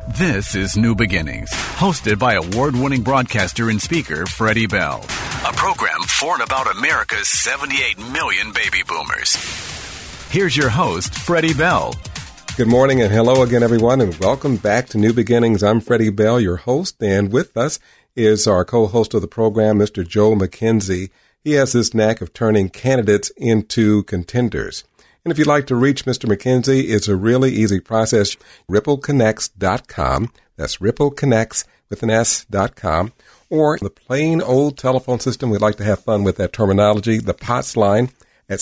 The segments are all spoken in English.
This is New Beginnings, hosted by award-winning broadcaster and speaker Freddie Bell. A program for and about America's 78 million baby boomers. Here's your host, Freddie Bell. Good morning and hello again, everyone, and welcome back to New Beginnings. I'm Freddie Bell, your host, and with us is our co-host of the program, Mr. Joe McKenzie. He has this knack of turning candidates into contenders. And if you'd like to reach Mr. McKenzie, it's a really easy process. RippleConnects.com. That's RippleConnects with an S.com. Or the plain old telephone system. We'd like to have fun with that terminology. The POTS line at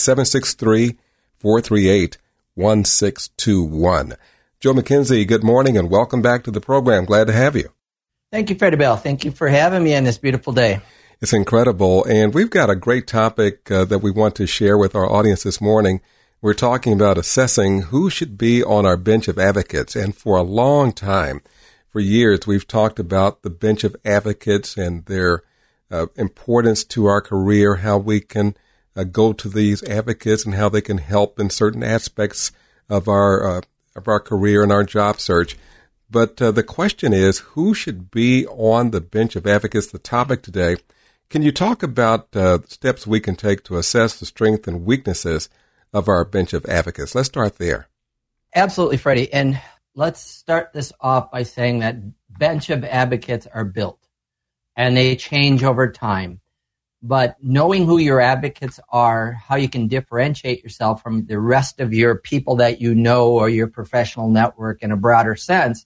763-438-1621. Joe McKenzie, good morning and welcome back to the program. Glad to have you. Thank you, Freddie Bell. Thank you for having me on this beautiful day. It's incredible. And we've got a great topic that we want to share with our audience this morning. We're talking about assessing who should be on our bench of advocates. And for a long time, for years, we've talked about the bench of advocates and their importance to our career, how we can go to these advocates and how they can help in certain aspects of our career and our job search. But the question is, who should be on the bench of advocates? The topic today. Can you talk about steps we can take to assess the strengths and weaknesses of our bench of advocates? Let's start there. Absolutely, Freddie. And let's start this off by saying that bench of advocates are built and they change over time. But knowing who your advocates are, how you can differentiate yourself from the rest of your people that you know or your professional network in a broader sense,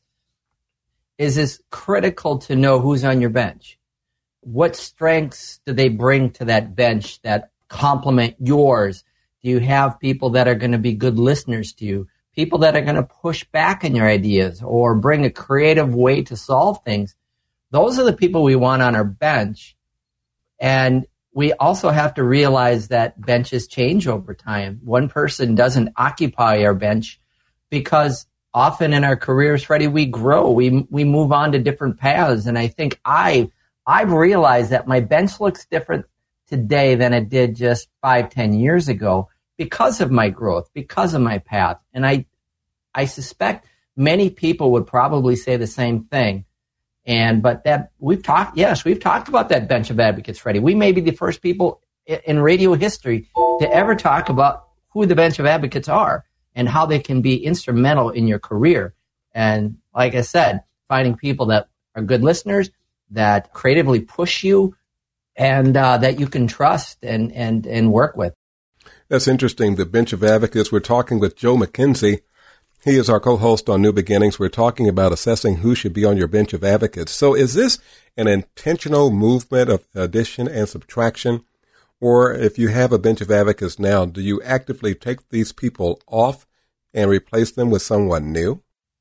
is critical to know who's on your bench. What strengths do they bring to that bench that complement yours? Do you have people that are going to be good listeners to you? People that are going to push back on your ideas or bring a creative way to solve things? Those are the people we want on our bench. And we also have to realize that benches change over time. One person doesn't occupy our bench because often in our careers, Freddie, we grow. We move on to different paths. And I think I've realized that my bench looks different today than it did just 5-10 years ago because of my growth, because of my path. And I suspect many people would probably say the same thing. But that we've talked about that bench of advocates, Freddie. We may be the first people in radio history to ever talk about who the bench of advocates are and how they can be instrumental in your career. And like I said, finding people that are good listeners, that creatively push you, and that you can trust and work with. That's interesting. The bench of advocates. We're talking with Joe McKenzie. He is our co-host on New Beginnings. We're talking about assessing who should be on your bench of advocates. So is this an intentional movement of addition and subtraction? Or if you have a bench of advocates now, do you actively take these people off and replace them with someone new?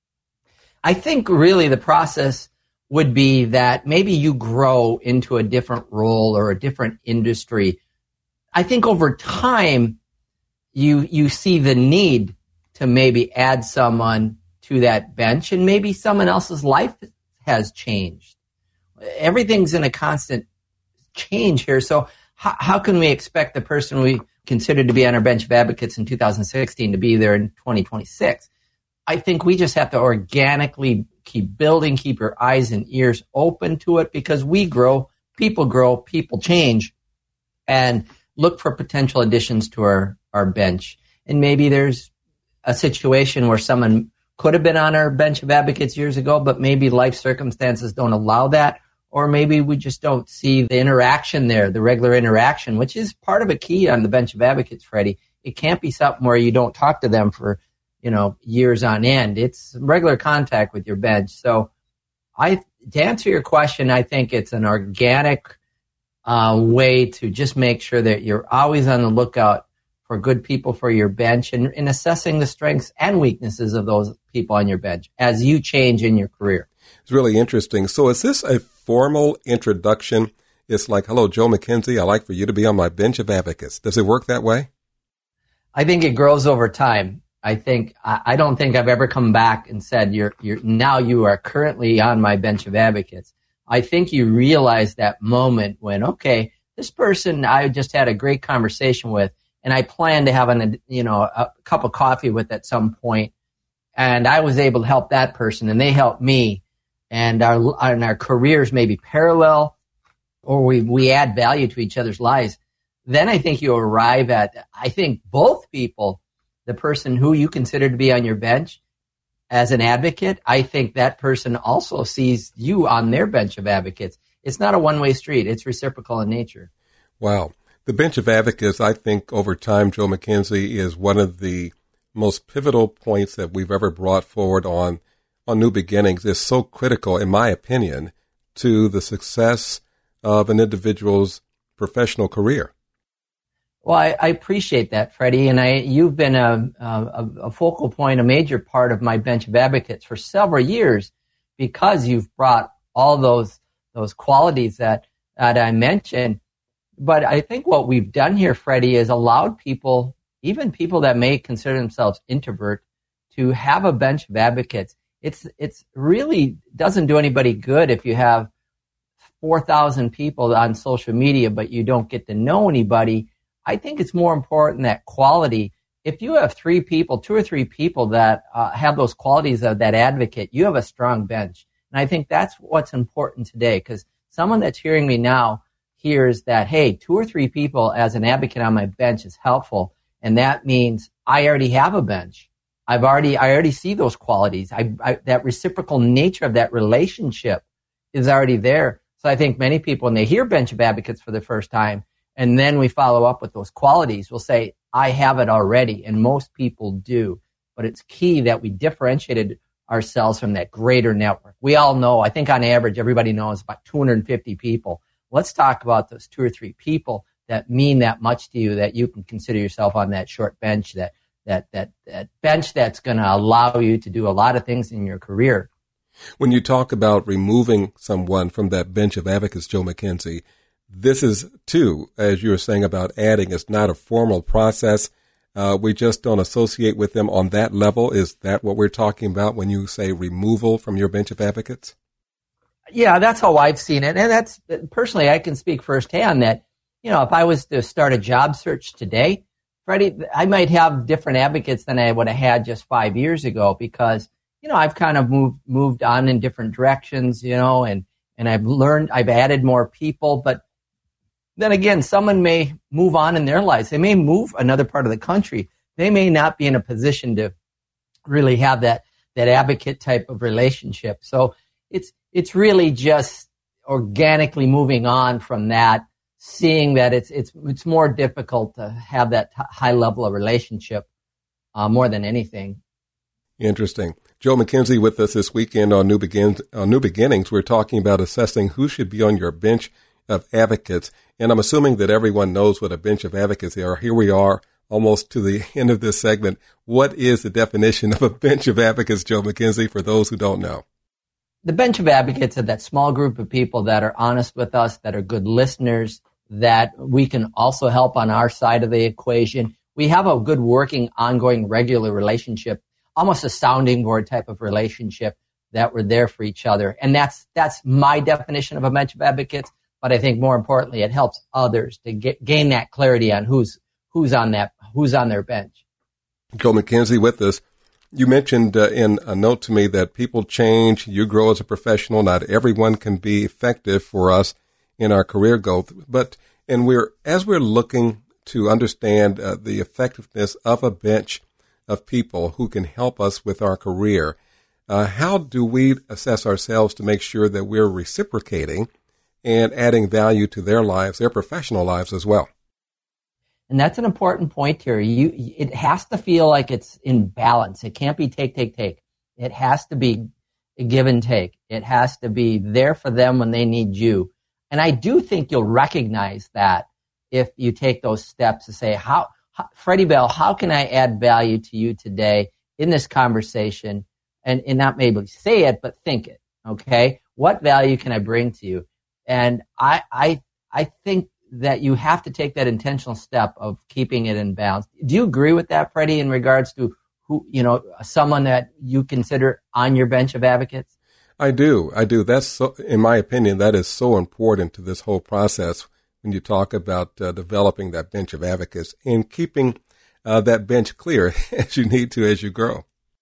I think really the process would be that maybe you grow into a different role or a different industry. I think over time, you see the need to maybe add someone to that bench, and maybe someone else's life has changed. Everything's in a constant change here. So how can we expect the person we considered to be on our bench of advocates in 2016 to be there in 2026? I think we just have to organically keep building, keep your eyes and ears open to it, because we grow, people change, and look for potential additions to our bench. And maybe there's a situation where someone could have been on our bench of advocates years ago, but maybe life circumstances don't allow that, or maybe we just don't see the interaction there, the regular interaction, which is part of a key on the bench of advocates, Freddie. It can't be something where you don't talk to them for years on end. It's regular contact with your bench. So to answer your question, I think it's an organic way to just make sure that you're always on the lookout for good people for your bench, and in assessing the strengths and weaknesses of those people on your bench as you change in your career. It's really interesting. So is this a formal introduction? It's like, hello, Joe McKenzie, I'd like for you to be on my bench of advocates. Does it work that way? I think it grows over time. I don't think I've ever come back and said, you are currently on my bench of advocates. I think you realize that moment when, okay, this person I just had a great conversation with, and I plan to have a cup of coffee with at some point. and I was able to help that person, and they helped me, and our careers may be parallel, or we add value to each other's lives, then I think you arrive at, I think both people, the person who you consider to be on your bench as an advocate, I think that person also sees you on their bench of advocates. It's not a one-way street. It's reciprocal in nature. Wow. The bench of advocates, I think over time, Joe McKenzie, is one of the most pivotal points that we've ever brought forward on New Beginnings. Is so critical, in my opinion, to the success of an individual's professional career. Well, I appreciate that, Freddie, and you've been a focal point, a major part of my bench of advocates for several years, because you've brought all those qualities that I mentioned. But I think what we've done here, Freddie, is allowed people, even people that may consider themselves introvert, to have a bench of advocates. It's really doesn't do anybody good if you have 4,000 people on social media, but you don't get to know anybody. I think it's more important that quality. If you have 2 or 3 people that have those qualities of that advocate, you have a strong bench. And I think that's what's important today, because someone that's hearing me now hears that, hey, 2 or 3 people as an advocate on my bench is helpful. And that means I already have a bench. I already see those qualities. That reciprocal nature of that relationship is already there. So I think many people, when they hear bench of advocates for the first time, and then we follow up with those qualities, will say, I have it already. And most people do. But it's key that we differentiated ourselves from that greater network. We all know, I think on average, everybody knows about 250 people. Let's talk about those 2 or 3 people that mean that much to you, that you can consider yourself on that short bench, that bench that's going to allow you to do a lot of things in your career. When you talk about removing someone from that bench of advocates, Joe McKenzie, this is, too, as you were saying about adding, it's not a formal process. We just don't associate with them on that level. Is that what we're talking about when you say removal from your bench of advocates? Yeah, that's how I've seen it. And that's, personally, I can speak firsthand that, if I was to start a job search today, Freddie, I might have different advocates than I would have had just 5 years ago, because, I've kind of moved on in different directions, and I've added more people. But then again, someone may move on in their lives. They may move another part of the country. They may not be in a position to really have that advocate type of relationship. So it's really just organically moving on from that, seeing that it's more difficult to have that high level of relationship more than anything. Interesting. Joe McKenzie with us this weekend on New Beginnings. We're talking about assessing who should be on your bench of advocates. And I'm assuming that everyone knows what a bench of advocates are. Here we are almost to the end of this segment. What is the definition of a bench of advocates, Joe McKenzie, for those who don't know? The bench of advocates are that small group of people that are honest with us, that are good listeners, that we can also help on our side of the equation. We have a good working, ongoing, regular relationship, almost a sounding board type of relationship, that we're there for each other. And that's my definition of a bench of advocates. But I think more importantly, it helps others to gain that clarity on who's on their bench. Joe McKenzie with us. You mentioned in a note to me that people change, you grow as a professional. Not everyone can be effective for us in our career growth. As we're looking to understand the effectiveness of a bench of people who can help us with our career, how do we assess ourselves to make sure that we're reciprocating and adding value to their lives, their professional lives as well? And that's an important point here. It has to feel like it's in balance. It can't be take. It has to be a give and take. It has to be there for them when they need you. And I do think you'll recognize that if you take those steps to say, Freddie Bell, how can I add value to you today in this conversation? And not maybe say it, but think it. Okay? What value can I bring to you? And I think that you have to take that intentional step of keeping it in balance. Do you agree with that, Freddie, in regards to someone that you consider on your bench of advocates? I do. That's so, in my opinion, that is so important to this whole process when you talk about developing that bench of advocates and keeping that bench clear as you need to as you grow.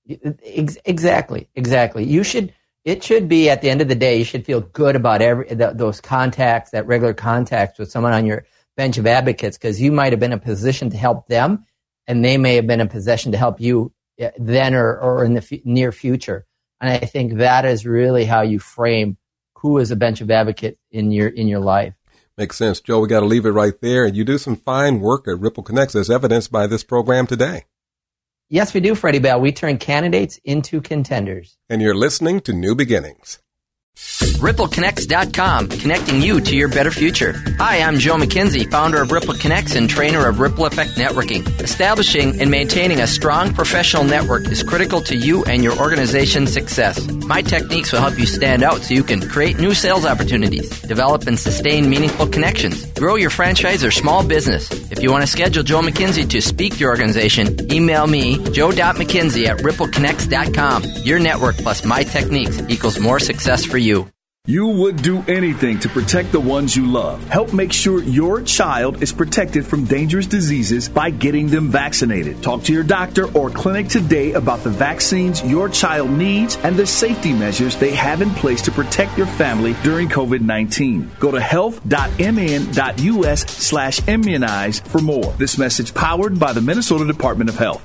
Exactly. It should be, at the end of the day, you should feel good about those contacts, that regular contacts with someone on your bench of advocates, because you might have been in a position to help them, and they may have been in a position to help you then or in the near future. And I think that is really how you frame who is a bench of advocate in your life. Makes sense. Joe, we got to leave it right there. And you do some fine work at Ripple Connects, as evidenced by this program today. Yes, we do, Freddie Bell. We turn candidates into contenders. And you're listening to New Beginnings. RippleConnects.com, connecting you to your better future. Hi, I'm Joe McKenzie, founder of Ripple Connects and trainer of Ripple Effect Networking. Establishing and maintaining a strong professional network is critical to you and your organization's success. My techniques will help you stand out so you can create new sales opportunities, develop and sustain meaningful connections, grow your franchise or small business. If you want to schedule Joe McKenzie to speak to your organization, email me, joe.mckenzie@rippleconnects.com. Your network plus my techniques equals more success for you. You would do anything to protect the ones you love. Help make sure your child is protected from dangerous diseases by getting them vaccinated. Talk to your doctor or clinic today about the vaccines your child needs and the safety measures they have in place to protect your family during COVID-19. Go to health.mn.us/immunize for more. This message powered by the Minnesota Department of Health.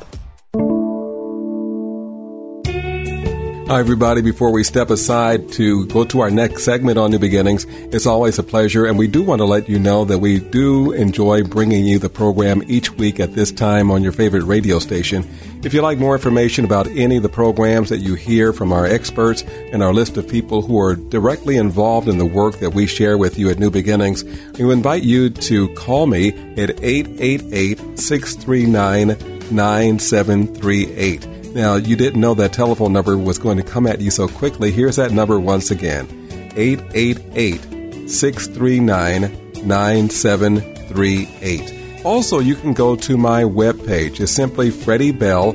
Hi, everybody. Before we step aside to go to our next segment on New Beginnings, it's always a pleasure, and we do want to let you know that we do enjoy bringing you the program each week at this time on your favorite radio station. If you'd like more information about any of the programs that you hear from our experts and our list of people who are directly involved in the work that we share with you at New Beginnings, we invite you to call me at 888-639-9738. Now, you didn't know that telephone number was going to come at you so quickly. Here's that number once again, 888-639-9738. Also, you can go to my webpage. It's simply Freddie Bell,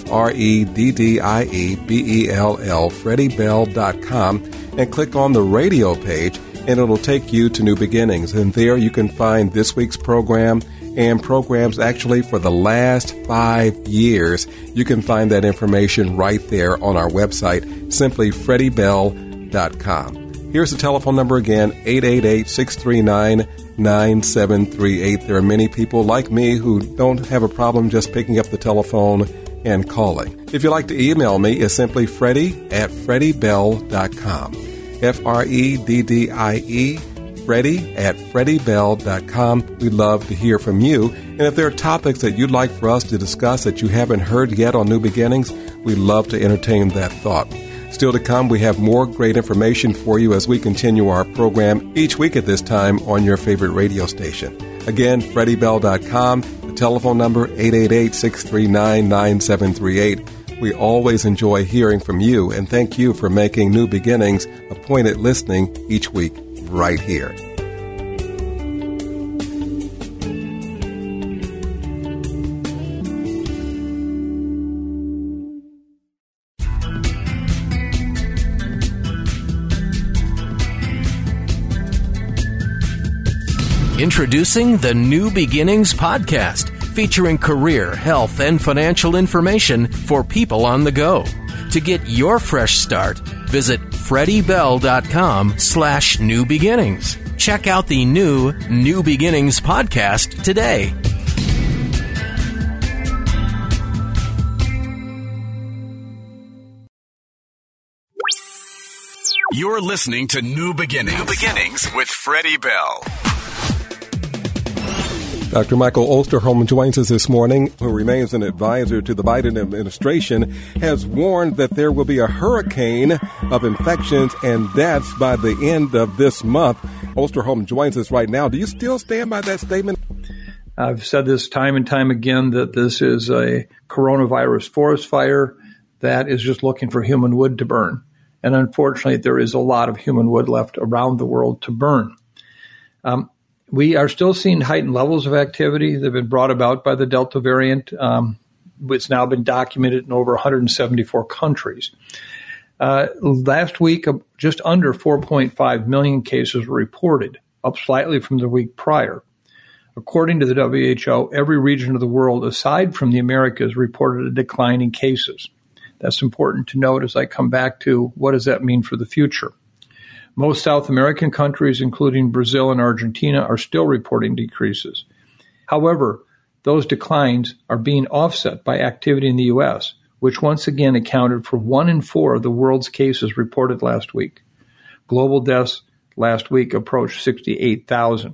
FreddieBell, FreddieBell.com, and click on the radio page, and it'll take you to New Beginnings. And there you can find this week's program and programs actually for the last 5 years. You can find that information right there on our website, simply FreddieBell.com. Here's the telephone number again, 888-639-9738. There are many people like me who don't have a problem just picking up the telephone and calling. If you'd like to email me, it's simply Freddie@FreddieBell.com. FREDDIE, Freddie@FreddieBell.com. We'd love to hear from you. And if there are topics that you'd like for us to discuss that you haven't heard yet on New Beginnings, we'd love to entertain that thought. Still to come, we have more great information for you as we continue our program each week at this time on your favorite radio station. Again, FreddieBell.com, the telephone number 888-639-9738. We always enjoy hearing from you, and thank you for making New Beginnings appointed listening each week right here. Introducing the New Beginnings podcast, featuring career, health, and financial information for people on the go. To get your fresh start, visit FreddieBell.com/New Beginnings. Check out the new Beginnings podcast today. You're listening to New Beginnings. New Beginnings with Freddie Bell. Dr. Michael Osterholm joins us this morning, who remains an advisor to the Biden administration, has warned that there will be a hurricane of infections and deaths by the end of this month. Osterholm joins us right now. Do you still stand by that statement? I've said this time and time again that this is a coronavirus forest fire that is just looking for human wood to burn. And unfortunately, there is a lot of human wood left around the world to burn. We are still seeing heightened levels of activity that have been brought about by the Delta variant. It's now been documented in over 174 countries. Last week, just under 4.5 million cases were reported, up slightly from the week prior. According to the WHO, every region of the world, aside from the Americas, reported a decline in cases. That's important to note as I come back to what does that mean for the future. Most South American countries, including Brazil and Argentina, are still reporting decreases. However, those declines are being offset by activity in the U.S., which once again accounted for 1 in 4 of the world's cases reported last week. Global deaths last week approached 68,000.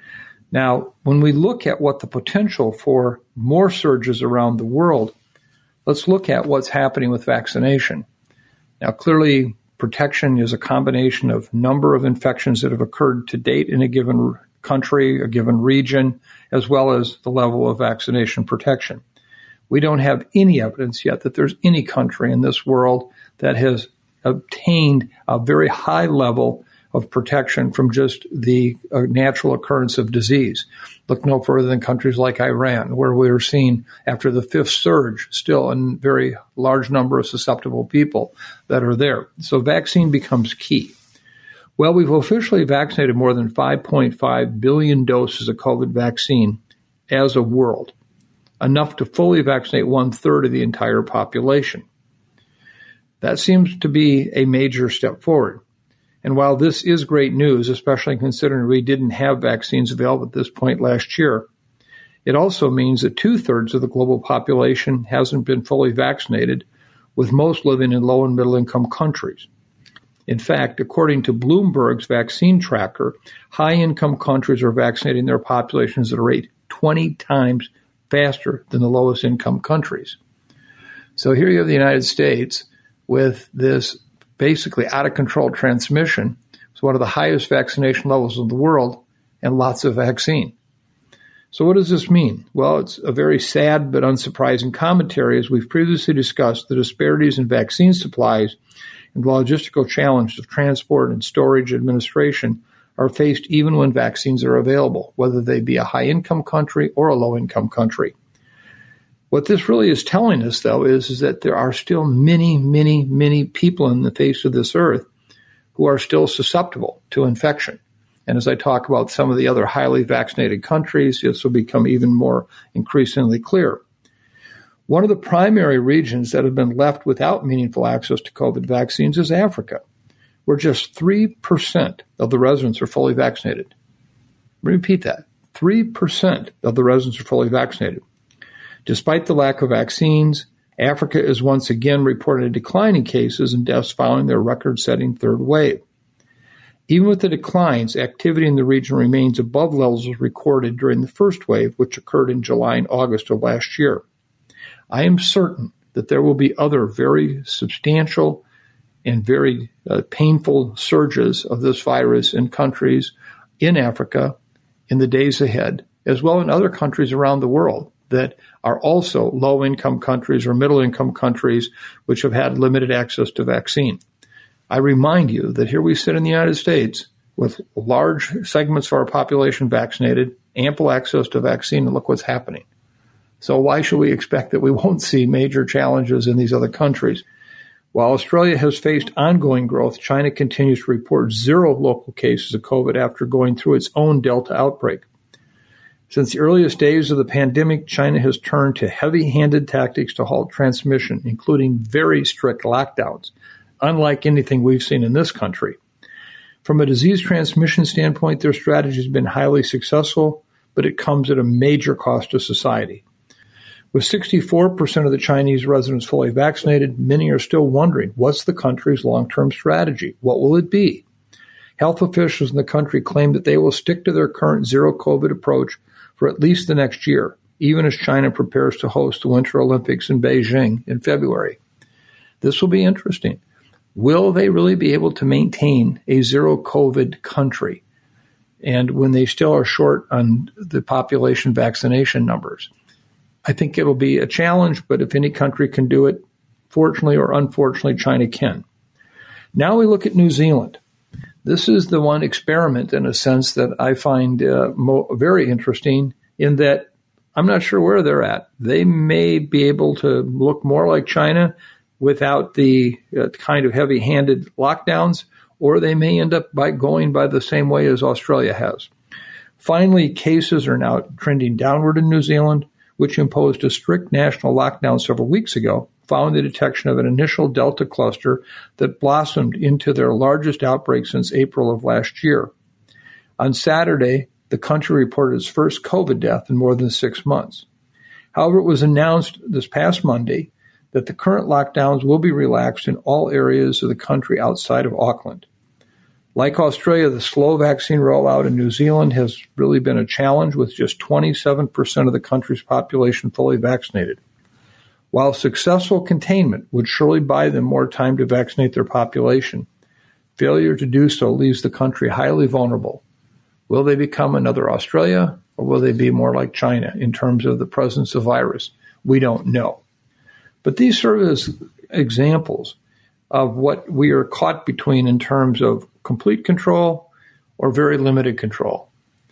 Now, when we look at what the potential for more surges around the world, let's look at what's happening with vaccination. Now, clearly, protection is a combination of number of infections that have occurred to date in a given country, a given region, as well as the level of vaccination protection. We don't have any evidence yet that there's any country in this world that has obtained a very high level of protection from just the natural occurrence of disease. Look no further than countries like Iran, where we're seeing, after the 5th surge, still a very large number of susceptible people that are there. So vaccine becomes key. Well, we've officially vaccinated more than 5.5 billion doses of COVID vaccine as a world, enough to fully vaccinate 1/3 of the entire population. That seems to be a major step forward. And while this is great news, especially considering we didn't have vaccines available at this point last year, it also means that 2/3 of the global population hasn't been fully vaccinated, with most living in low and middle income countries. In fact, according to Bloomberg's vaccine tracker, high-income countries are vaccinating their populations at a rate 20 times faster than the lowest income countries. So here you have the United States with this basically out-of-control transmission. It's one of the highest vaccination levels in the world and lots of vaccine. So what does this mean? Well, it's a very sad but unsurprising commentary. As we've previously discussed, the disparities in vaccine supplies and the logistical challenge of transport and storage administration are faced even when vaccines are available, whether they be a high-income country or a low-income country. What this really is telling us, though, is that there are still many, many, many people in the face of this earth who are still susceptible to infection. And as I talk about some of the other highly vaccinated countries, this will become even more increasingly clear. One of the primary regions that have been left without meaningful access to COVID vaccines is Africa, where just 3% of the residents are fully vaccinated. Repeat that. 3% of the residents are fully vaccinated. Despite the lack of vaccines, Africa is once again reporting a decline in cases and deaths following their record-setting third wave. Even with the declines, activity in the region remains above levels recorded during the first wave, which occurred in July and August of last year. I am certain that there will be other very substantial and very painful surges of this virus in countries in Africa in the days ahead, as well as in other countries around the world that are also low-income countries or middle-income countries which have had limited access to vaccine. I remind you that here we sit in the United States with large segments of our population vaccinated, ample access to vaccine, and look what's happening. So why should we expect that we won't see major challenges in these other countries? While Australia has faced ongoing growth, China continues to report 0 local cases of COVID after going through its own Delta outbreak. Since the earliest days of the pandemic, China has turned to heavy-handed tactics to halt transmission, including very strict lockdowns, unlike anything we've seen in this country. From a disease transmission standpoint, their strategy has been highly successful, but it comes at a major cost to society. With 64% of the Chinese residents fully vaccinated, many are still wondering, what's the country's long-term strategy? What will it be? Health officials in the country claim that they will stick to their current zero-COVID approach for at least the next year, even as China prepares to host the Winter Olympics in Beijing in February. This will be interesting. Will they really be able to maintain a zero-COVID country? And when they still are short on the population vaccination numbers? I think it'll be a challenge, but if any country can do it, fortunately or unfortunately, China can. Now we look at New Zealand. This is the one experiment, in a sense, that I find very interesting in that I'm not sure where they're at. They may be able to look more like China without the kind of heavy-handed lockdowns, or they may end up going by the same way as Australia has. Finally, cases are now trending downward in New Zealand, which imposed a strict national lockdown several weeks ago following the detection of an initial Delta cluster that blossomed into their largest outbreak since April of last year. On Saturday, the country reported its first COVID death in more than 6 months. However, it was announced this past Monday that the current lockdowns will be relaxed in all areas of the country outside of Auckland. Like Australia, the slow vaccine rollout in New Zealand has really been a challenge, with just 27% of the country's population fully vaccinated. While successful containment would surely buy them more time to vaccinate their population, failure to do so leaves the country highly vulnerable. Will they become another Australia, or will they be more like China in terms of the presence of virus? We don't know. But these serve as examples of what we are caught between in terms of complete control or very limited control.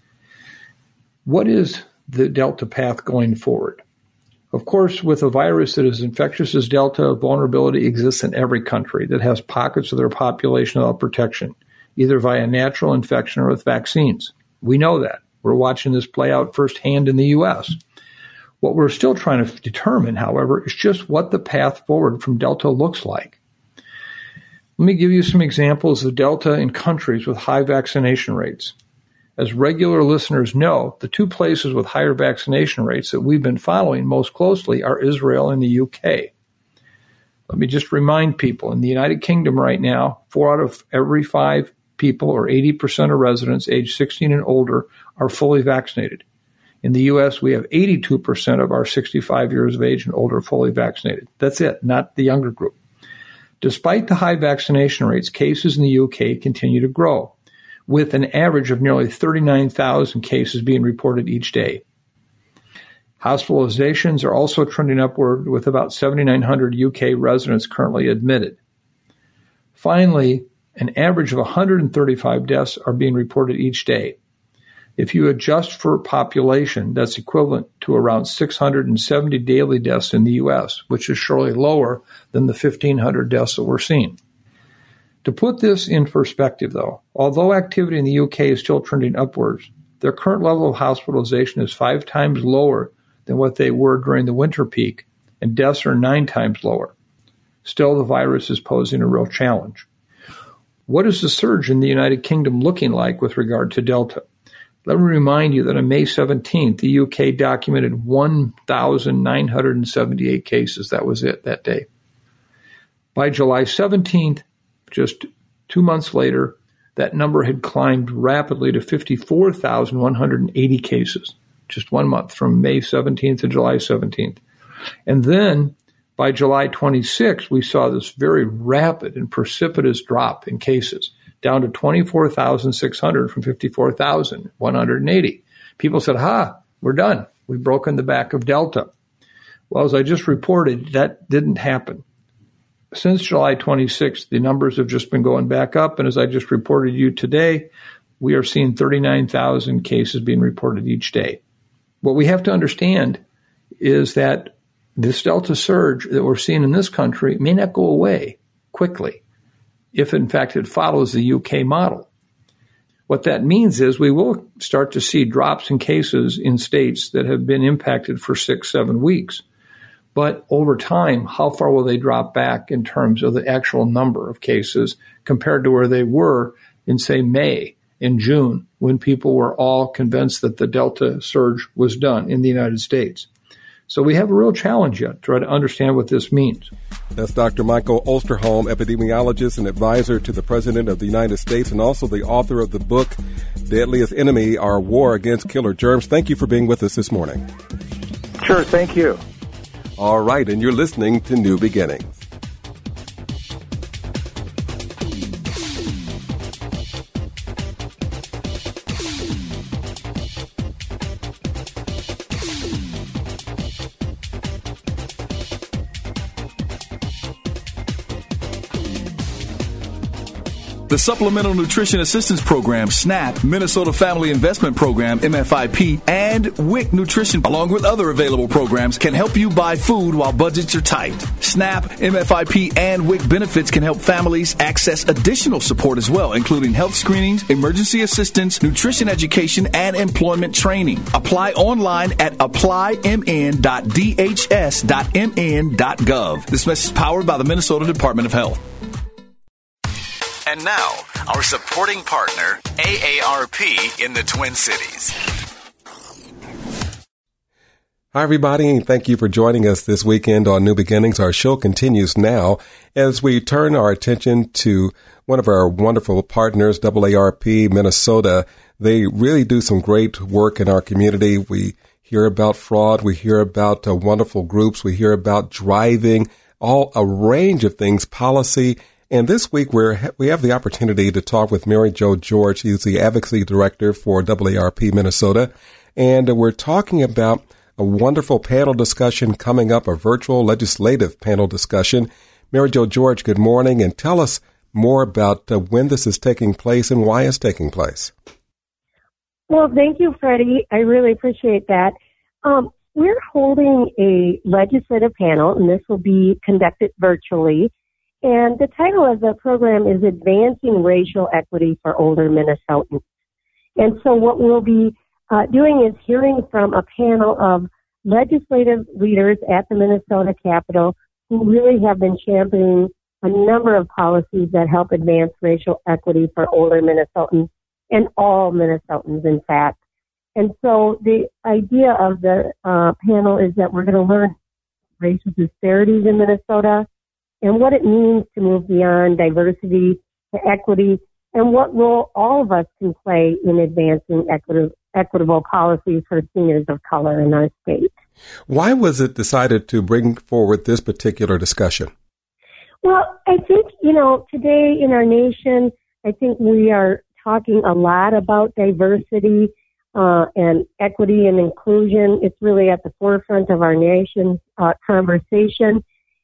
What is the Delta path going forward? Of course, with a virus that is infectious as Delta, vulnerability exists in every country that has pockets of their population without protection, either via natural infection or with vaccines. We know that. We're watching this play out firsthand in the U.S. What we're still trying to determine, however, is just what the path forward from Delta looks like. Let me give you some examples of Delta in countries with high vaccination rates. As regular listeners know, the two places with higher vaccination rates that we've been following most closely are Israel and the UK. Let me just remind people, in the United Kingdom right now, 4 out of every 5 people, or 80% of residents aged 16 and older, are fully vaccinated. In the U.S., we have 82% of our 65 years of age and older fully vaccinated. That's it, not the younger group. Despite the high vaccination rates, cases in the UK continue to grow, with an average of nearly 39,000 cases being reported each day. Hospitalizations are also trending upward, with about 7,900 UK residents currently admitted. Finally, an average of 135 deaths are being reported each day. If you adjust for population, that's equivalent to around 670 daily deaths in the U.S., which is surely lower than the 1,500 deaths that we're seeing. To put this in perspective, though, although activity in the UK is still trending upwards, their current level of hospitalization is 5 times lower than what they were during the winter peak, and deaths are 9 times lower. Still, the virus is posing a real challenge. What is the surge in the United Kingdom looking like with regard to Delta? Let me remind you that on May 17th, the UK documented 1,978 cases. That was it that day. By July 17th, just 2 months later, that number had climbed rapidly to 54,180 cases, just 1 month, from May 17th to July 17th. And then by July 26th, we saw this very rapid and precipitous drop in cases, down to 24,600 from 54,180. People said, we're done. We've broken the back of Delta. Well, as I just reported, that didn't happen. Since July 26th, the numbers have just been going back up, and as I just reported to you today, we are seeing 39,000 cases being reported each day. What we have to understand is that this Delta surge that we're seeing in this country may not go away quickly, if in fact it follows the UK model. What that means is we will start to see drops in cases in states that have been impacted for 6-7 weeks. But over time, how far will they drop back in terms of the actual number of cases compared to where they were in, say, May and June, when people were all convinced that the Delta surge was done in the United States? So we have a real challenge yet to try to understand what this means. That's Dr. Michael Osterholm, epidemiologist and advisor to the President of the United States, and also the author of the book, Deadliest Enemy, Our War Against Killer Germs. Thank you for being with us this morning. Sure, thank you. All right, and you're listening to New Beginnings. The Supplemental Nutrition Assistance Program, SNAP, Minnesota Family Investment Program, MFIP, and WIC Nutrition, along with other available programs, can help you buy food while budgets are tight. SNAP, MFIP, and WIC benefits can help families access additional support as well, including health screenings, emergency assistance, nutrition education, and employment training. Apply online at applymn.dhs.mn.gov. This message is powered by the Minnesota Department of Health. And now, our supporting partner, AARP in the Twin Cities. Hi, everybody, and thank you for joining us this weekend on New Beginnings. Our show continues now as we turn our attention to one of our wonderful partners, AARP Minnesota. They really do some great work in our community. We hear about fraud. We hear about wonderful groups. We hear about driving, a range of things, policy. And this week we have the opportunity to talk with Mary Jo George. She's the Advocacy Director for AARP Minnesota. And we're talking about a wonderful panel discussion coming up, a virtual legislative panel discussion. Mary Jo George, good morning, and tell us more about when this is taking place and why it's taking place. Well, thank you, Freddie. I really appreciate that. We're holding a legislative panel, and this will be conducted virtually. And the title of the program is Advancing Racial Equity for Older Minnesotans. And so what we'll be doing is hearing from a panel of legislative leaders at the Minnesota Capitol who really have been championing a number of policies that help advance racial equity for older Minnesotans and all Minnesotans, in fact. And so the idea of the panel is that we're going to learn racial disparities in Minnesota and what it means to move beyond diversity to equity, and what role all of us can play in advancing equitable policies for seniors of color in our state. Why was it decided to bring forward this particular discussion? Well, I think, today in our nation, I think we are talking a lot about diversity and equity and inclusion. It's really at the forefront of our nation's conversation.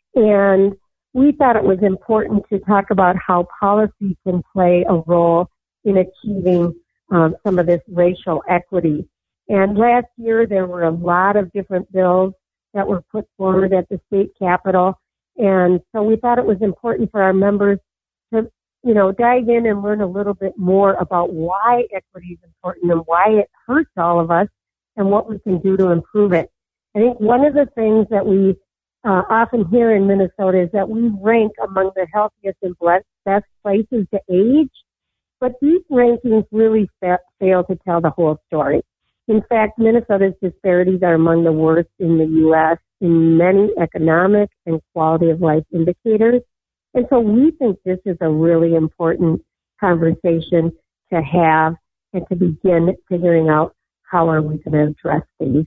And we thought it was important to talk about how policy can play a role in achieving some of this racial equity. And last year, there were a lot of different bills that were put forward at the state capitol. And so we thought it was important for our members to, dive in and learn a little bit more about why equity is important and why it hurts all of us and what we can do to improve it. I think one of the things that we often here in Minnesota is that we rank among the healthiest and best places to age, but these rankings really fail to tell the whole story. In fact, Minnesota's disparities are among the worst in the U.S. in many economic and quality of life indicators. And so we think this is a really important conversation to have and to begin figuring out how are we going to address these.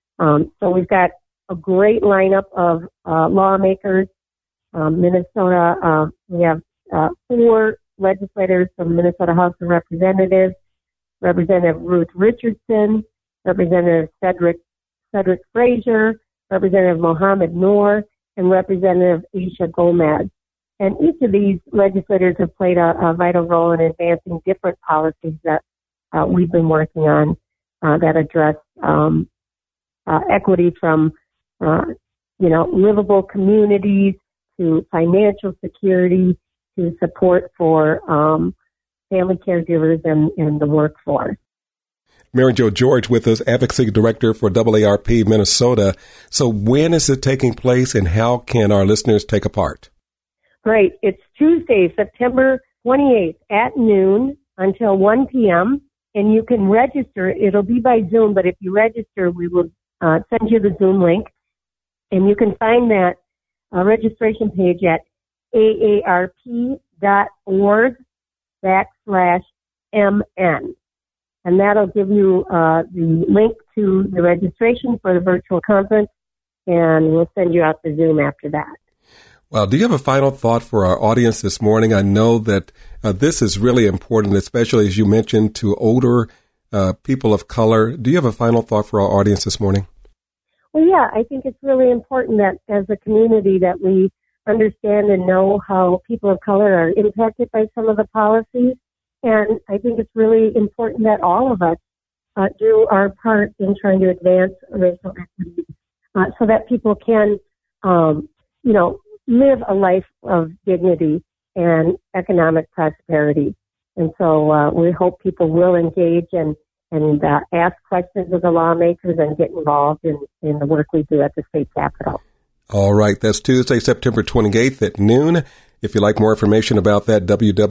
So we've got a great lineup of lawmakers. Minnesota, we have 4 legislators from Minnesota House of Representatives, Representative Ruth Richardson, Representative Cedric Frazier, Representative Mohammed Noor, and Representative Aisha Gomez. And each of these legislators have played a vital role in advancing different policies that we've been working on that address equity from livable communities to financial security to support for family caregivers and the workforce. Mary Jo George with us, Advocacy Director for AARP Minnesota. So when is it taking place and how can our listeners take a part? Great. It's Tuesday, September 28th at noon until 1 p.m. And you can register. It'll be by Zoom, but if you register, we will send you the Zoom link. And you can find that registration page at aarp.org/MN. And that'll give you the link to the registration for the virtual conference, and we'll send you out the Zoom after that. Well, do you have a final thought for our audience this morning? I know that this is really important, especially as you mentioned, to older people of color. Do you have a final thought for our audience this morning? Well, yeah, I think it's really important that as a community that we understand and know how people of color are impacted by some of the policies. And I think it's really important that all of us do our part in trying to advance racial equity so that people can, live a life of dignity and economic prosperity. And so we hope people will engage and ask questions of the lawmakers and get involved in the work we do at the state capitol. All right. That's Tuesday, September 28th at noon. If you'd like more information about that,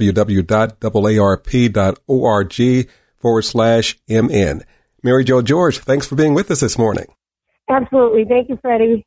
www.aarp.org/MN. Mary Jo George, thanks for being with us this morning. Absolutely. Thank you, Freddie.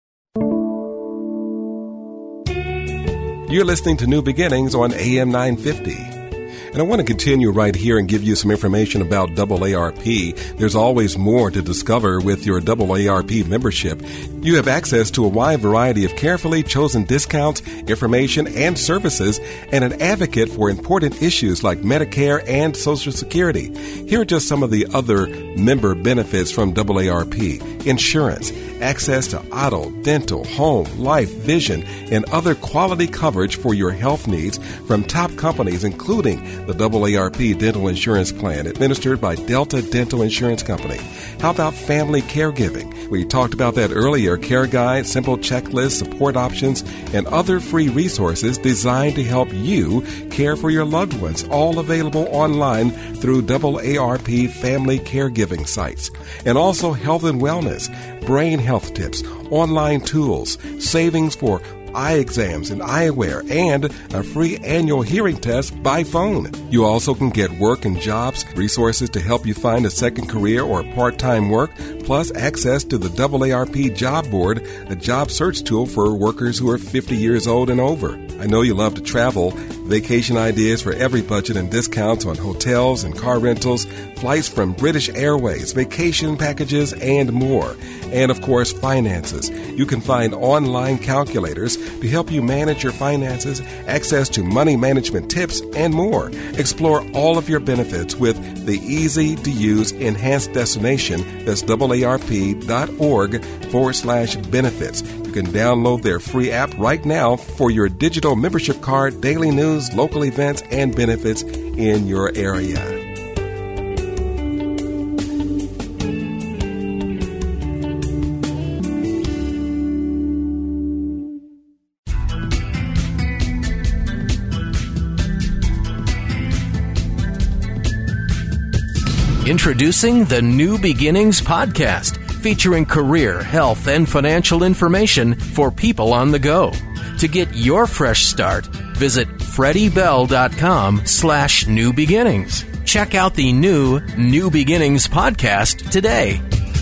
You're listening to New Beginnings on AM 950. And I want to continue right here and give you some information about AARP. There's always more to discover with your AARP membership. You have access to a wide variety of carefully chosen discounts, information, and services, and an advocate for important issues like Medicare and Social Security. Here are just some of the other member benefits from AARP. Insurance, access to auto, dental, home, life, vision, and other quality coverage for your health needs from top companies, including the AARP Dental Insurance Plan, administered by Delta Dental Insurance Company. How about family caregiving? We talked about that earlier. Care guide, simple checklists, support options, and other free resources designed to help you care for your loved ones, all available online through AARP family caregiving sites. And also health and wellness, brain health tips, online tools, savings for eye exams and eyewear, and a free annual hearing test by phone. You also can get work and jobs, resources to help you find a second career or part-time work, plus access to the AARP Job Board, a job search tool for workers who are 50 years old and over. I know you love to travel. Vacation ideas for every budget and discounts on hotels and car rentals, flights from British Airways, vacation packages, and more. And, of course, finances. You can find online calculators to help you manage your finances, access to money management tips, and more. Explore all of your benefits with the easy-to-use enhanced destination. That's AARP.org/benefits. You can download their free app right now for your digital membership card, daily news, local events, and benefits in your area. Introducing the New Beginnings podcast, featuring career, health, and financial information for people on the go. To get your fresh start, visit freddybell.com/newbeginnings. Check out the New Beginnings podcast today.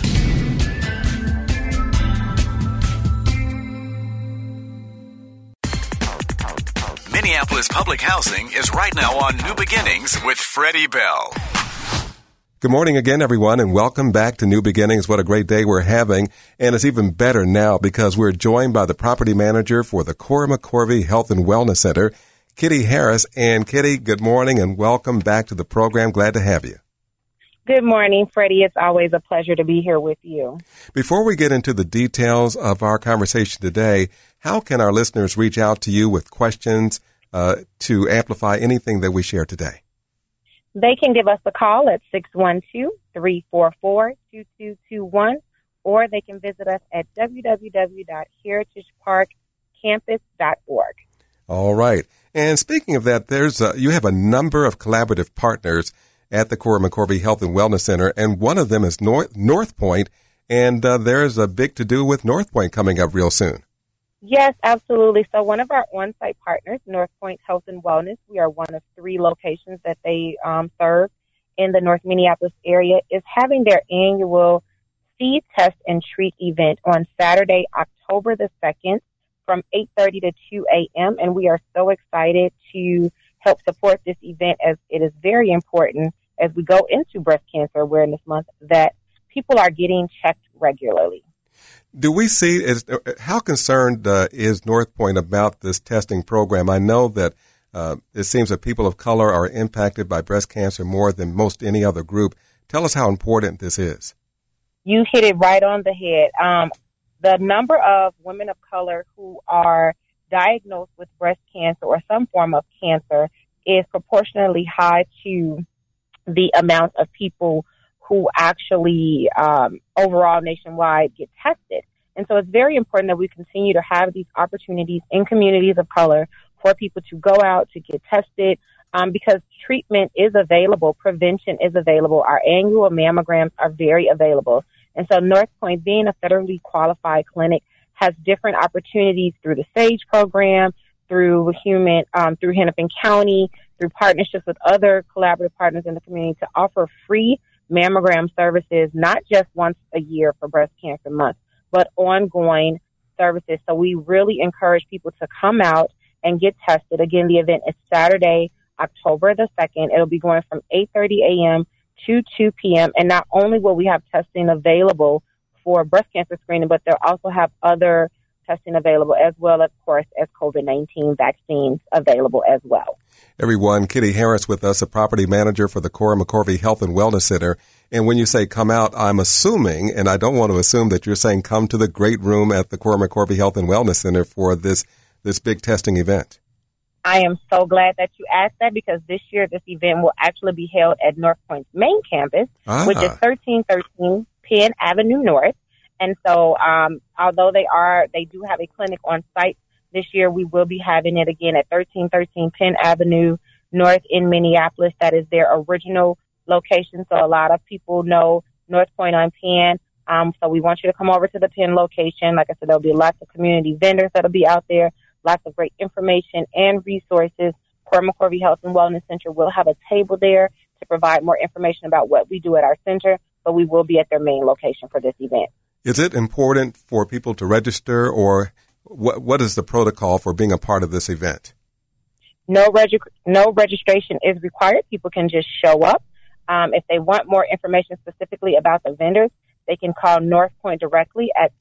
Minneapolis Public Housing is right now on New Beginnings with Freddie Bell. Good morning again, everyone, and welcome back to New Beginnings. What a great day we're having. And it's even better now because we're joined by the property manager for the Cora McCorvey Health and Wellness Center, Kitty Harris. And Kitty, good morning and welcome back to the program. Glad to have you. Good morning, Freddie. It's always a pleasure to be here with you. Before we get into the details of our conversation today, how can our listeners reach out to you with questions to amplify anything that we share today? They can give us a call at 612-344-2221, or they can visit us at www.heritageparkcampus.org. All right. And speaking of that, you have a number of collaborative partners at the Cora McCorvey Health and Wellness Center, and one of them is North Point, and there's a big to-do with North Point coming up real soon. Yes, absolutely. So one of our on-site partners, North Point Health and Wellness, we are one of 3 locations that they serve in the North Minneapolis area, is having their annual See, Test, and Treat event on Saturday, October the 2nd from 8:30 to 2 a.m. And we are so excited to help support this event, as it is very important as we go into Breast Cancer Awareness Month that people are getting checked regularly. Do we see, how concerned is North Point about this testing program? I know that it seems that people of color are impacted by breast cancer more than most any other group. Tell us how important this is. You hit it right on the head. The number of women of color who are diagnosed with breast cancer or some form of cancer is proportionally high to the amount of people who actually overall nationwide get tested. And so it's very important that we continue to have these opportunities in communities of color for people to go out to get tested because treatment is available, prevention is available. Our annual mammograms are very available. And so North Point, being a federally qualified clinic, has different opportunities through the SAGE program, through Hennepin County, through partnerships with other collaborative partners in the community to offer free mammogram services, not just once a year for Breast Cancer Month, but ongoing services. So we really encourage people to come out and get tested. Again, the event is Saturday, October the 2nd. It'll be going from 8:30 a.m. to 2 p.m. And not only will we have testing available for breast cancer screening, but they'll also have other testing available as well, of course, as COVID-19 vaccines available as well. Everyone, Kitty Harris with us, a property manager for the Cora McCorvey Health and Wellness Center. And when you say come out, I'm assuming, and I don't want to assume that you're saying come to the great room at the Cora McCorvey Health and Wellness Center for this big testing event. I am so glad that you asked that because this year this event will actually be held at North Point's main campus, which is 1313 Penn Avenue North. And so although they do have a clinic on site this year, we will be having it again at 1313 Penn Avenue North in Minneapolis. That is their original location. So a lot of people know North Point on Penn. So we want you to come over to the Penn location. Like I said, there'll be lots of community vendors that'll be out there, lots of great information and resources. Cora McCorvey Health and Wellness Center will have a table there to provide more information about what we do at our center, but we will be at their main location for this event. Is it important for people to register, or what is the protocol for being a part of this event? No registration is required. People can just show up. If they want more information specifically about the vendors, they can call North Point directly at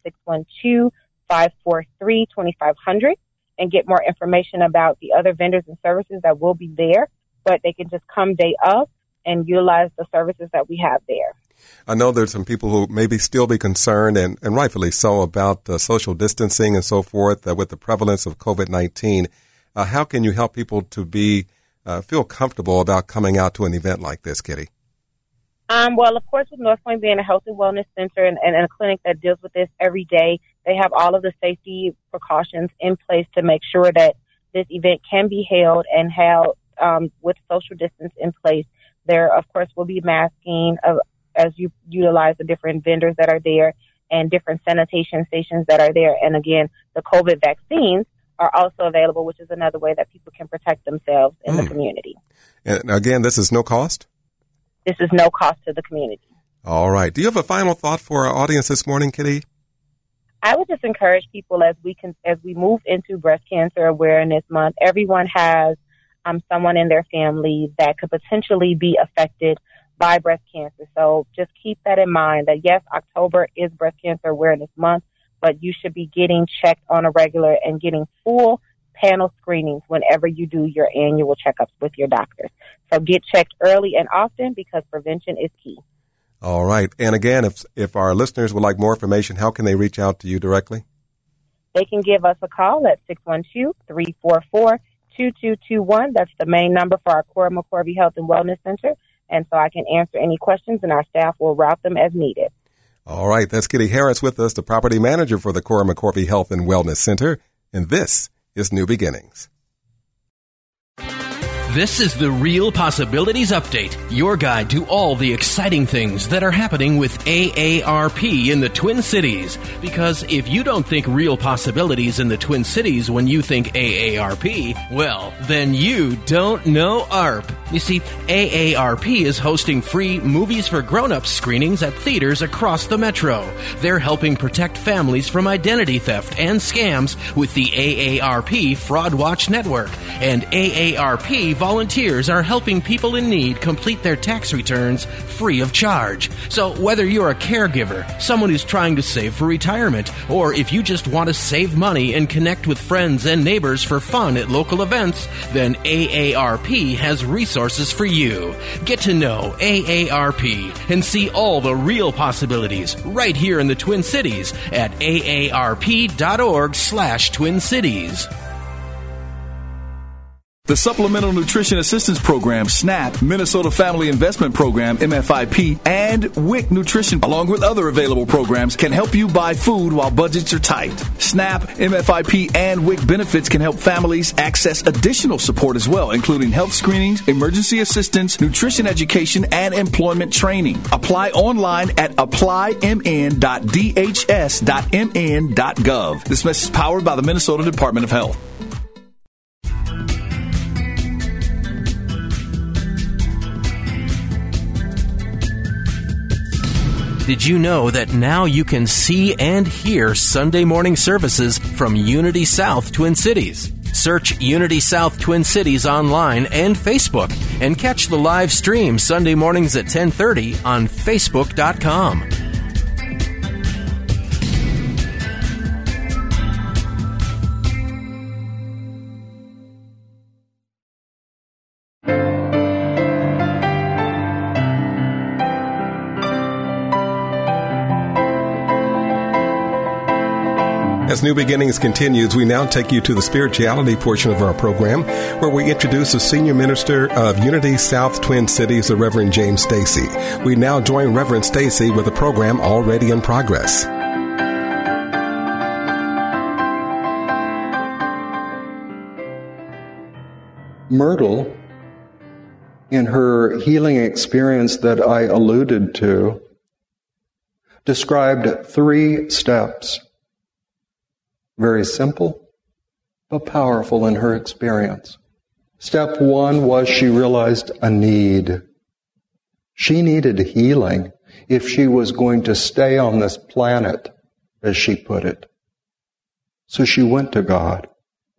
612-543-2500 and get more information about the other vendors and services that will be there. But they can just come day of and utilize the services that we have there. I know there's some people who maybe still be concerned, and rightfully so, about social distancing and so forth with the prevalence of COVID-19. How can you help people to feel comfortable about coming out to an event like this, Kitty? Well, of course, with North Point being a health and wellness center and a clinic that deals with this every day, they have all of the safety precautions in place to make sure that this event can be held and held with social distance in place. There, of course, will be masking as you utilize the different vendors that are there and different sanitation stations that are there. And again, the COVID vaccines are also available, which is another way that people can protect themselves in the community. And again, this is no cost? This is no cost to the community. All right. Do you have a final thought for our audience this morning, Kitty? I would just encourage people as we move into Breast Cancer Awareness Month, everyone has someone in their family that could potentially be affected by breast cancer. So just keep that in mind that yes, October is Breast Cancer Awareness Month, but you should be getting checked on a regular and getting full panel screenings whenever you do your annual checkups with your doctors. So get checked early and often because prevention is key. All right. And again, if our listeners would like more information, how can they reach out to you directly? They can give us a call at 612-344-2221. That's the main number for our Cora McCorvey Health and Wellness Center. And so I can answer any questions and our staff will route them as needed. All right. That's Kitty Harris with us, the property manager for the Cora McCorvey Health and Wellness Center. And this is New Beginnings. This is the Real Possibilities Update, your guide to all the exciting things that are happening with AARP in the Twin Cities. Because if you don't think real possibilities in the Twin Cities when you think AARP, well, then you don't know ARP. You see, AARP is hosting free Movies for Grown-Ups screenings at theaters across the metro. They're helping protect families from identity theft and scams with the AARP Fraud Watch Network. And AARP volunteers are helping people in need complete their tax returns free of charge. So whether you're a caregiver, someone who's trying to save for retirement, or if you just want to save money and connect with friends and neighbors for fun at local events, then AARP has resources for you. Get to know AARP and see all the real possibilities right here in the Twin Cities at aarp.org/Twin Cities. The Supplemental Nutrition Assistance Program, SNAP, Minnesota Family Investment Program, MFIP, and WIC Nutrition, along with other available programs, can help you buy food while budgets are tight. SNAP, MFIP, and WIC benefits can help families access additional support as well, including health screenings, emergency assistance, nutrition education, and employment training. Apply online at applymn.dhs.mn.gov. This message is powered by the Minnesota Department of Health. Did you know that now you can see and hear Sunday morning services from Unity South Twin Cities? Search Unity South Twin Cities online and Facebook and catch the live stream Sunday mornings at 10:30 on Facebook.com. As New Beginnings continues, we now take you to the spirituality portion of our program, where we introduce the senior minister of Unity South Twin Cities, the Reverend James Stacy. We now join Reverend Stacy with a program already in progress. Myrtle, in her healing experience that I alluded to, described 3 steps. Very simple, but powerful in her experience. Step 1 was she realized a need. She needed healing if she was going to stay on this planet, as she put it. So she went to God,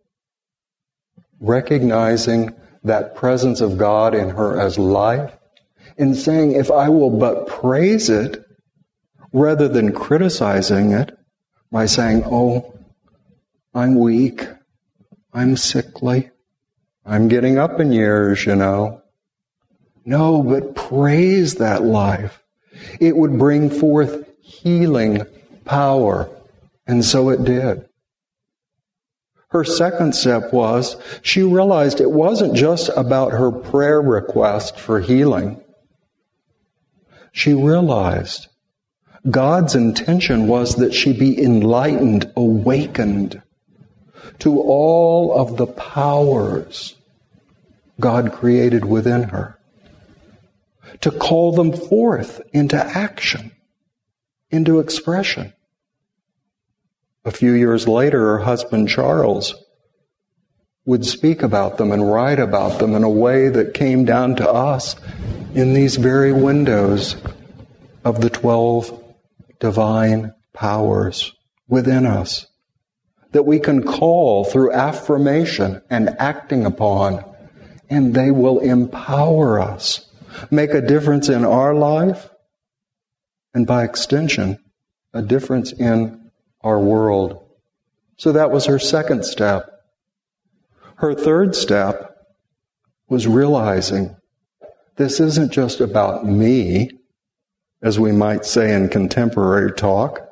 recognizing that presence of God in her as life, and saying, if I will but praise it, rather than criticizing it by saying, oh, I'm weak, I'm sickly, I'm getting up in years, No, but praise that life. It would bring forth healing power. And so it did. Her second step was she realized it wasn't just about her prayer request for healing. She realized God's intention was that she be enlightened, awakened to all of the powers God created within her, to call them forth into action, into expression. A few years later, her husband Charles would speak about them and write about them in a way that came down to us in these very windows of the 12 divine powers within us that we can call through affirmation and acting upon, and they will empower us, make a difference in our life, and by extension, a difference in our world. So that was her second step. Her third step was realizing this isn't just about me, as we might say in contemporary talk.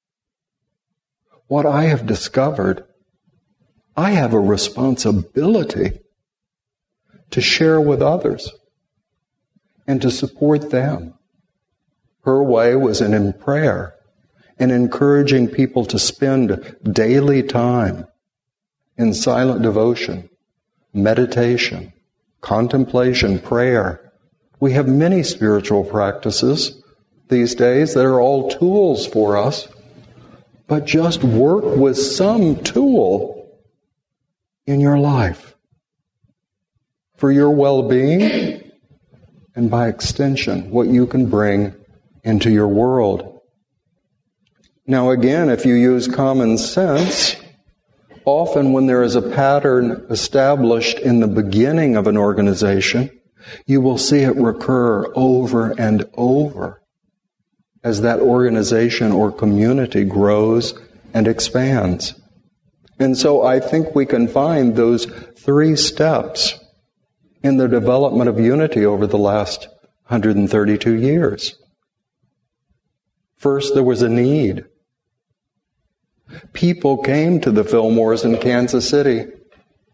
What I have discovered, I have a responsibility to share with others and to support them. Her way was in prayer and encouraging people to spend daily time in silent devotion, meditation, contemplation, prayer. We have many spiritual practices these days that are all tools for us, but just work with some tool in your life for your well-being and by extension, what you can bring into your world. Now again, if you use common sense, often when there is a pattern established in the beginning of an organization, you will see it recur over and over as that organization or community grows and expands. And so I think we can find those 3 steps in the development of unity over the last 132 years. First, there was a need. People came to the Fillmores in Kansas City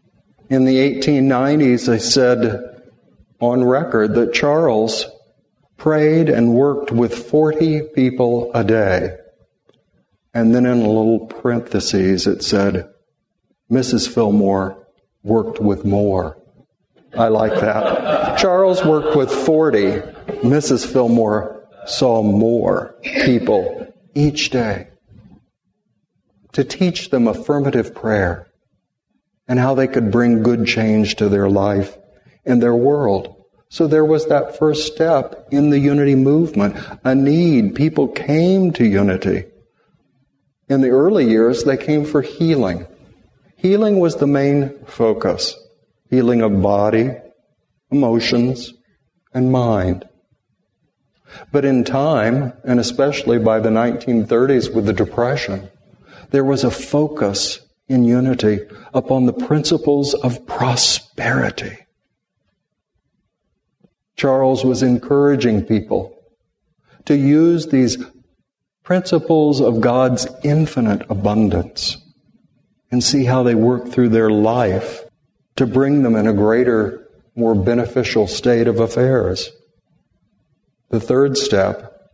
In the 1890s, they said on record that Charles prayed and worked with 40 people a day. And then in a little parentheses, it said, Mrs. Fillmore worked with more. I like that. Charles worked with 40. Mrs. Fillmore saw more people each day to teach them affirmative prayer and how they could bring good change to their life and their world. So there was that first step in the unity movement, a need. People came to unity. In the early years, they came for healing. Healing was the main focus. Healing of body, emotions, and mind. But in time, and especially by the 1930s with the Depression, there was a focus in unity upon the principles of prosperity. Charles was encouraging people to use these principles of God's infinite abundance and see how they work through their life to bring them in a greater, more beneficial state of affairs. The third step,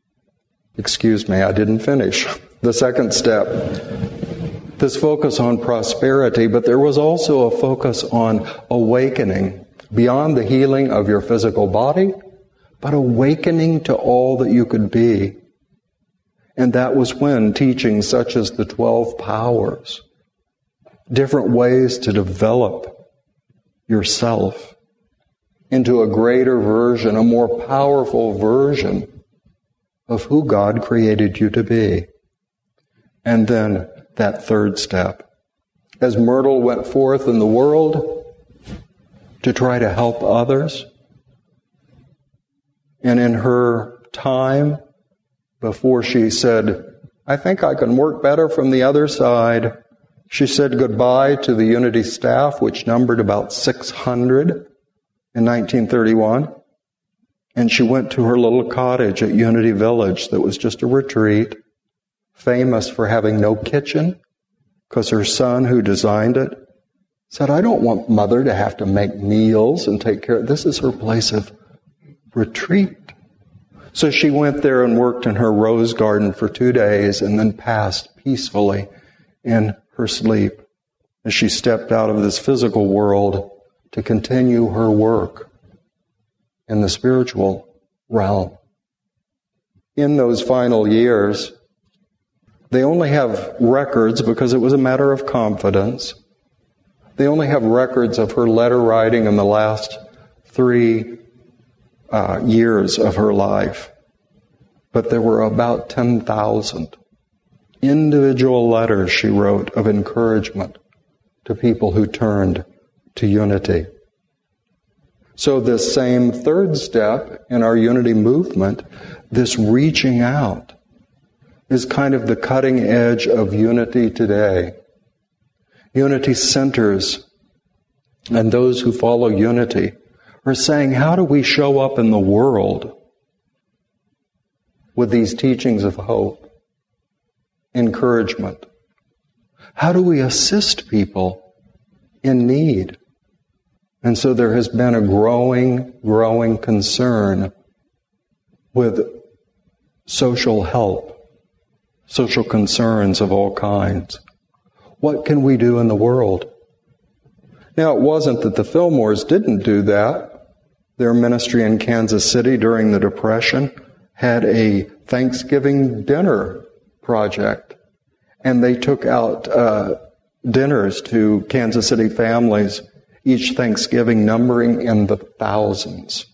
I didn't finish. The second step, this focus on prosperity, but there was also a focus on awakening beyond the healing of your physical body, but awakening to all that you could be. And that was when teachings such as the 12 powers, different ways to develop yourself into a greater version, a more powerful version of who God created you to be. And then that third step. As Myrtle went forth in the world to try to help others, and in her time before she said, I think I can work better from the other side, she said goodbye to the Unity staff, which numbered about 600 in 1931. And she went to her little cottage at Unity Village that was just a retreat, famous for having no kitchen, because her son, who designed it, said, I don't want Mother to have to make meals and take care of this. Is her place of retreat. So she went there and worked in her rose garden for 2 days and then passed peacefully in her sleep as she stepped out of this physical world to continue her work in the spiritual realm. In those final years, they only have records, because it was a matter of confidence, they only have records of her letter writing in the last 3 years of her life. But there were about 10,000 individual letters she wrote of encouragement to people who turned to unity. So this same third step in our unity movement, this reaching out, is kind of the cutting edge of unity today. Unity centers and those who follow unity are saying, how do we show up in the world with these teachings of hope, encouragement? How do we assist people in need? And so there has been a growing concern with social help, social concerns of all kinds. What can we do in the world? Now, it wasn't that the Fillmores didn't do that. Their ministry in Kansas City during the Depression had a Thanksgiving dinner project. And they took out dinners to Kansas City families, each Thanksgiving numbering in the thousands.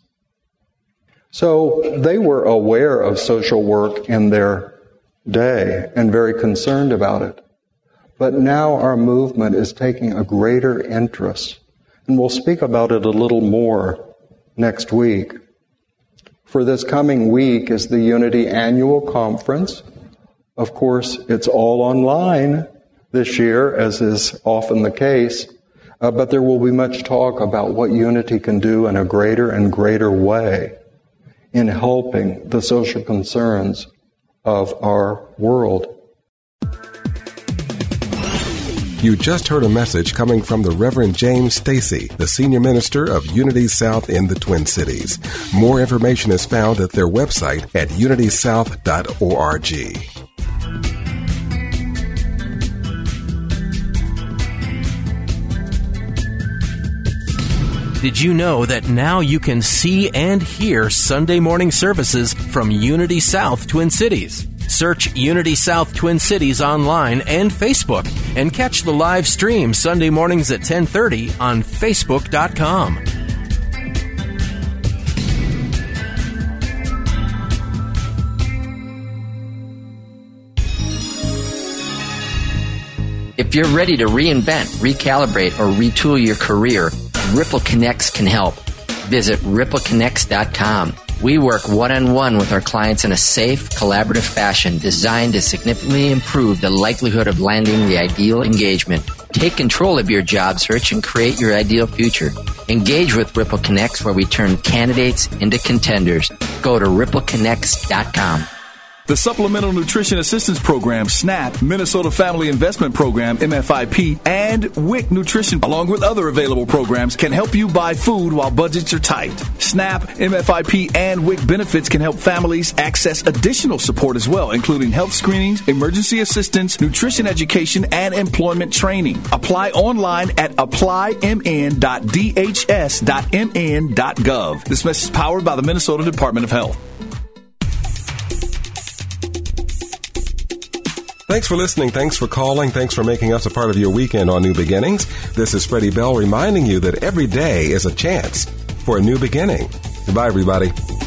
So they were aware of social work in their day and very concerned about it. But now our movement is taking a greater interest. And we'll speak about it a little more next week. For this coming week is the Unity Annual Conference. Of course, it's all online this year, as is often the case. But there will be much talk about what unity can do in a greater and greater way in helping the social concerns of our world. You just heard a message coming from the Reverend James Stacy, the Senior Minister of Unity South in the Twin Cities. More information is found at their website at unitysouth.org. Did you know that now you can see and hear Sunday morning services from Unity South Twin Cities? Search Unity South Twin Cities online and Facebook and catch the live stream Sunday mornings at 10:30 on Facebook.com. If you're ready to reinvent, recalibrate, or retool your career, Ripple Connects can help. Visit rippleconnects.com. We work one-on-one with our clients in a safe, collaborative fashion designed to significantly improve the likelihood of landing the ideal engagement. Take control of your job search and create your ideal future. Engage with Ripple Connects, where we turn candidates into contenders. Go to rippleconnects.com. The Supplemental Nutrition Assistance Program, SNAP, Minnesota Family Investment Program, MFIP, and WIC Nutrition, along with other available programs, can help you buy food while budgets are tight. SNAP, MFIP, and WIC benefits can help families access additional support as well, including health screenings, emergency assistance, nutrition education, and employment training. Apply online at applymn.dhs.mn.gov. This message is powered by the Minnesota Department of Health. Thanks for listening. Thanks for calling. Thanks for making us a part of your weekend on New Beginnings. This is Freddie Bell reminding you that every day is a chance for a new beginning. Goodbye, everybody.